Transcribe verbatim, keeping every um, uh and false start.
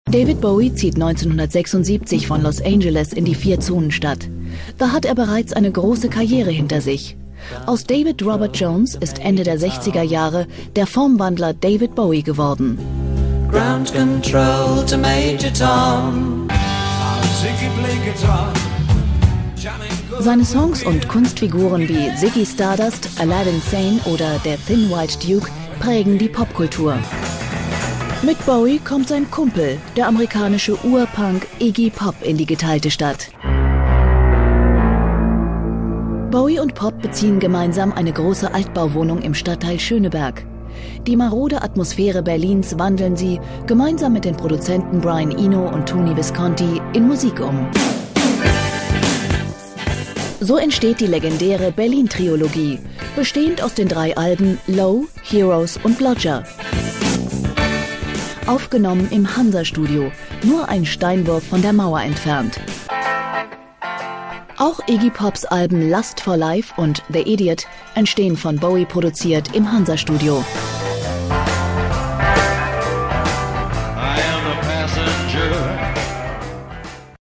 David Bowie zieht neunzehnhundertsechsundsiebzig von Los Angeles in die Vier-Zonen-Stadt. Da hat er bereits eine große Karriere hinter sich. Aus David Robert Jones ist Ende der sechziger Jahre der Formwandler David Bowie geworden. Ground control to Major Tom. Seine Songs und Kunstfiguren wie Ziggy Stardust, Aladdin Sane oder der Thin White Duke prägen die Popkultur. Mit Bowie kommt sein Kumpel, der amerikanische Urpunk Iggy Pop, in die geteilte Stadt. Bowie und Pop beziehen gemeinsam eine große Altbauwohnung im Stadtteil Schöneberg. Die marode Atmosphäre Berlins wandeln sie, gemeinsam mit den Produzenten Brian Eno und Tony Visconti, in Musik um. So entsteht die legendäre Berlin-Trilogie, bestehend aus den drei Alben Low, Heroes und Blodger. Aufgenommen im Hansa-Studio, nur ein Steinwurf von der Mauer entfernt. Auch Iggy Pops Alben Lust for Life und The Idiot entstehen von Bowie produziert im Hansa-Studio.